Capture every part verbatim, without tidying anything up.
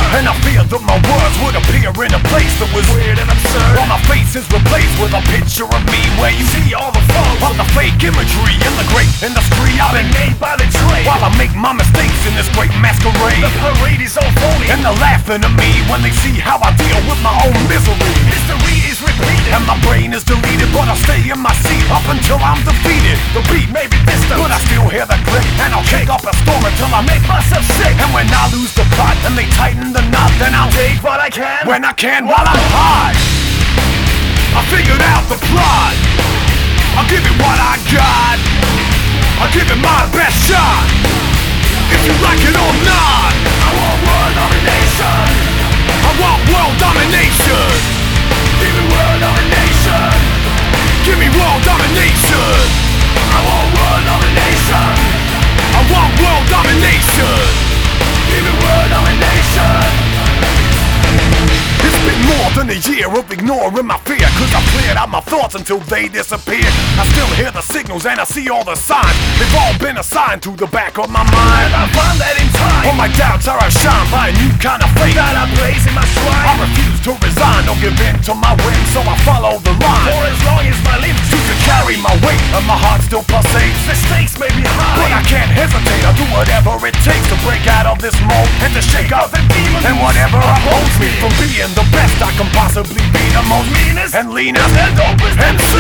And I feared that my words would appear in a place that was weird and absurd. While my face is replaced with a picture of me where you see all the flaws of the fake imagery in the great industry I've been made by the trade. While I make my mistakes in this great masquerade, the parade is all phony, and they're laughing at me when they see how I deal with my own misery. History is repeated, and my brain is deleted, but I'll stay in my seat up until I'm defeated. The beat may be distant, but I still hear the click, and I'll kick up a storm until I make myself sick. And when I lose the plot and they tighten the knot, then I'll take what I can when I can while I'm high. I figured out the plot, I'll give it what I got, I'll give it my best shot, if you like it or not. I want world domination, I want world domination, give me world domination, give me world domination. I want world domination, I want world domination, give me world domination. It's been more than a year of ignoring my fear, cause I've cleared out my thoughts until they disappear. I still hear the signals and I see all the signs, they've all been assigned to the back of my mind. I find that in time, all my doubts are outshined by a new kind of faith that I blaze in my stride. I refuse to resign or give in to my whims, so I follow the line. For as long as my limbs choose to carry my weight and my heart still pulsates, the stakes may be high, but I can't hesitate. I'll do whatever it takes to break out of this mold and to shake off the demons and whatever upholds me from being the best I can possibly be, the most meanest and leanest and dopest M C.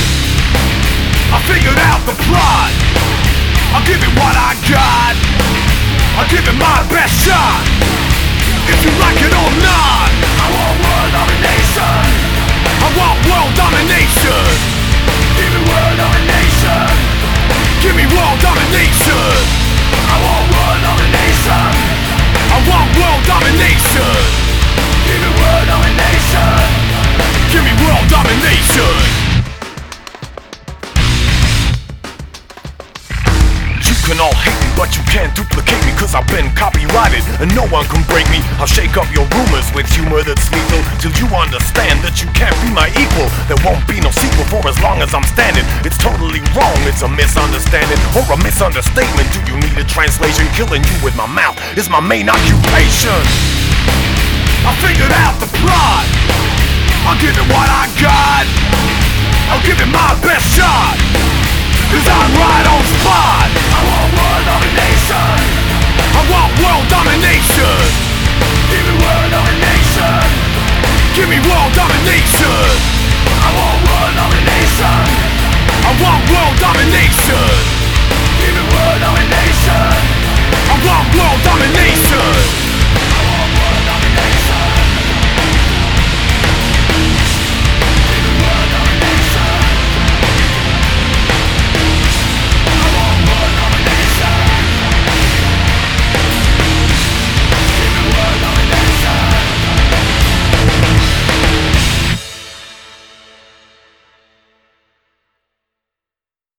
I figured out the plot, I'll give it what I got, I'll give it my best shot, if you like it or not. I want world domination, I want world domination, give me world domination, give me world domination. I want world domination, I want world domination, give me world domination, give me world domination. You can all hate me, but you can't duplicate me, cause I've been copyrighted and no one can break me. I'll shake up your rumors with humor that's lethal, till you understand that you can't be my equal. There won't be no sequel for as long as I'm standing. It's totally wrong, it's a misunderstanding or a misunderstatement. Do you need a translation? Killing you with my mouth is my main occupation. I figured out the plot, I'll give it what I got, I'll give it my best shot, cause I'm right on spot.